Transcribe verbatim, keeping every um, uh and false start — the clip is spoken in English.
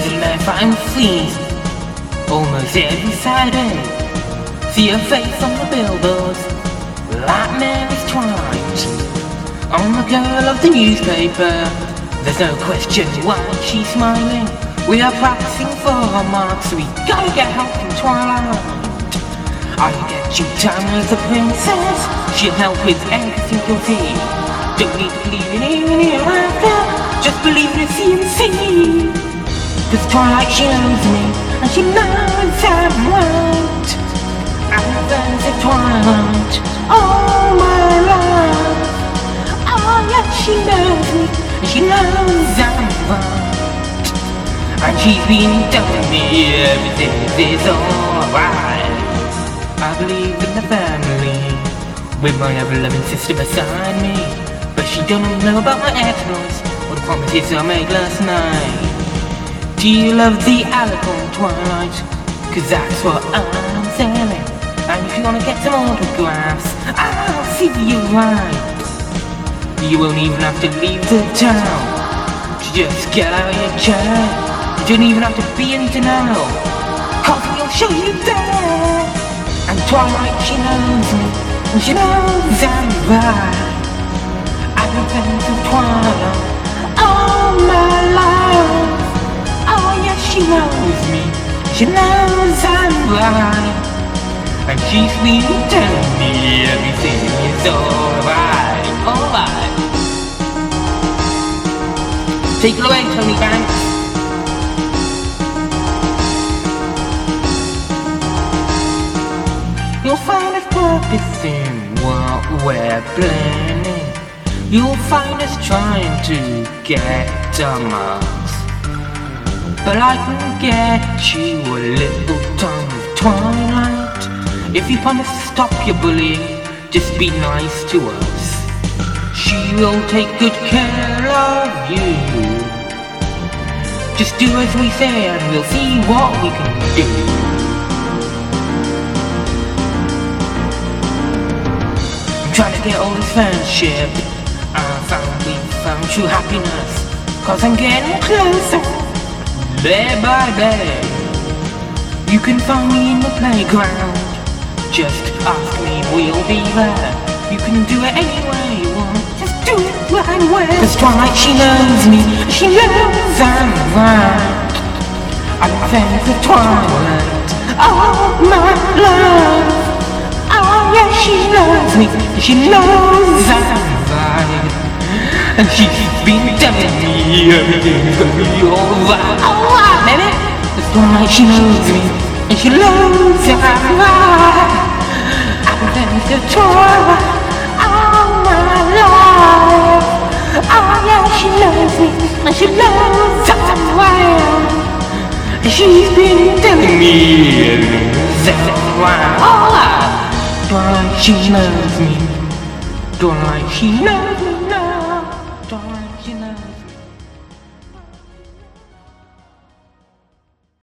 she's a life I'm seeing almost every Saturday. See her face on the billboards like Mary's Twilight. I'm the girl of the newspaper. There's no question why she's smiling. We are practicing for our marks, we gotta get help from Twilight. I'll get you time as a princess. She'll help with everything you'll see. Don't need to believe in even hereafter, just believe in C and C. Cause Twilight, she knows me, and she knows I'm right. I'm the fans of Twilight all my life. Oh yeah, she knows me, and she knows I'm right. And she's been telling me everything is alright. I believe in the family, with my ever-loving sister beside me. But she don't know about my exploits, or the promises I made last night. Do you love the Alicorn Twilight? Cause that's what I'm selling. And if you wanna get some autographs, I'll see you right. You won't even have to leave the town to just get out of your chair. You don't even have to be in to know, cause we'll show you there. And Twilight, she knows me, and she knows I'm right. I've been fans of Twilight all my life. Oh yeah, she knows me, she knows I'm right. And she's been telling me everything is alright, alright. Take it away, Tony Banks. You'll find us purpose in what we're planning. You'll find us trying to get our marks. But I can get you a little tongue of Twilight. If you promise to stop your bullying, just be nice to us. She will take good care of you. Just do as we say and we'll see what we can do. Trying to get all this friendship, I found we found true happiness. Cause I'm getting closer, day by day. You can find me in the playground, just ask me, we'll be there. You can do it any way you want, just do it right away. Cause Twilight, she knows me, she knows I'm right. I'm a fan of Twilight, oh my love. Oh yeah, she knows me, she knows I'm right. And she's been telling me everything's gonna be alright. Alright, baby. Cause Twilight, she knows me, and she knows I'm right. I've been fans of Twilight all my life. Oh yeah, she knows me, and she knows I'm right. And she's been telling me everything's alright. Alright. Twilight, she knows me. Twilight, she knows